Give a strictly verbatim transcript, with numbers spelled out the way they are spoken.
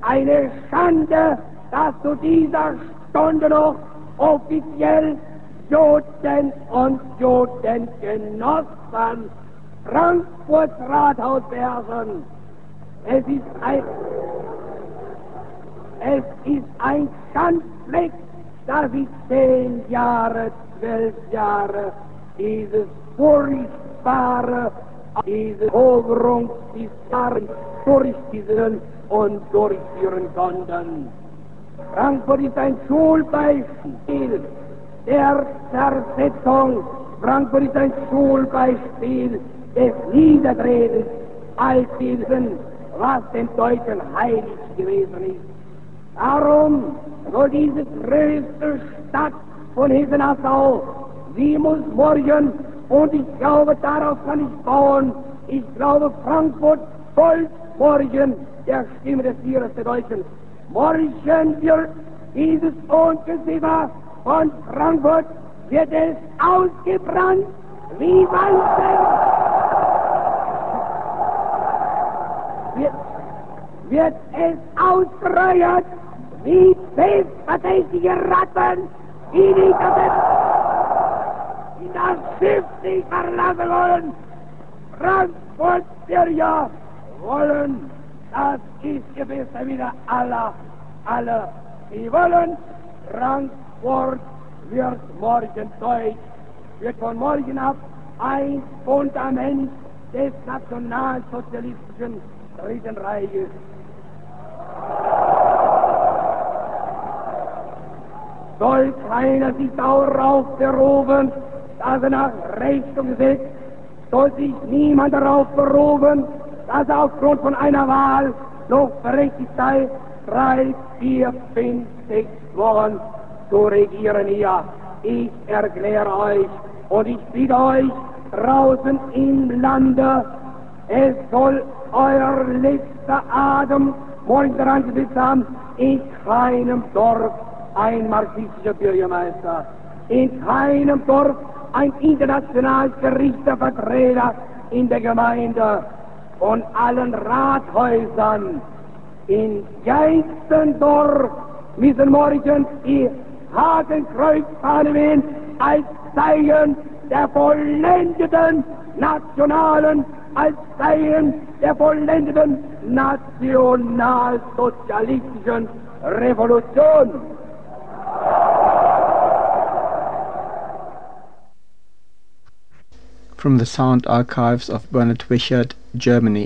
eine Schande, dass zu dieser Stunde noch offiziell Juden und Judengenossen Frankfurts Rathaus beherrschen. Es ist ein, es ist ein Schandfleck, dass ich zehn Jahre, zwölf Jahre dieses furchtbare, diese Eroberung des Jahres durchziehen und durchführen konnten. Frankfurt ist ein Schulbeispiel der Zersetzung. Frankfurt ist ein Schulbeispiel des Niedertretens all diesen, was dem Deutschen heilig gewesen ist. Darum soll diese größte Stadt von Hessen-Nassau, sie muss morgen, und ich glaube, darauf kann ich bauen, ich glaube, Frankfurt folgt morgen der Stimme des Tieres der Deutschen. Morgen wird dieses Ungeziefer von Frankfurt, wird es ausgebrannt wie Wandel. Wird, wird es ausgeräuchert wie selbstverdächtige Ratten, die die die das Schiff nicht verlassen wollen. Frankfurt wird ja wollen, das ist gewiss wieder aller, alle, die wollen. Frankfurt wird morgen deutsch, wird von morgen ab ein Fundament des nationalsozialistischen Dritten Reiches. Soll keiner sich darauf berufen, dass er nach Recht und Gesetz, soll sich niemand darauf berufen, dass er aufgrund von einer Wahl noch berechtigt sei, drei, vier, fünf, sechs Wochen zu regieren hier. Ich erkläre euch und ich bitte euch draußen im Lande, es soll euer letzter Atem morgen daran gesetzt haben, in keinem Dorf ein marxistischer Bürgermeister, in keinem Dorf ein international gerichteter Vertreter in der Gemeinde, von allen Rathäusern. In jedem Dorf müssen morgen die Hakenkreuzfahne wehen als Zeichen der vollendeten nationalen, als Zeichen der vollendeten nationalsozialistischen Revolution. From the sound archives of Bernard Wishart, Germany.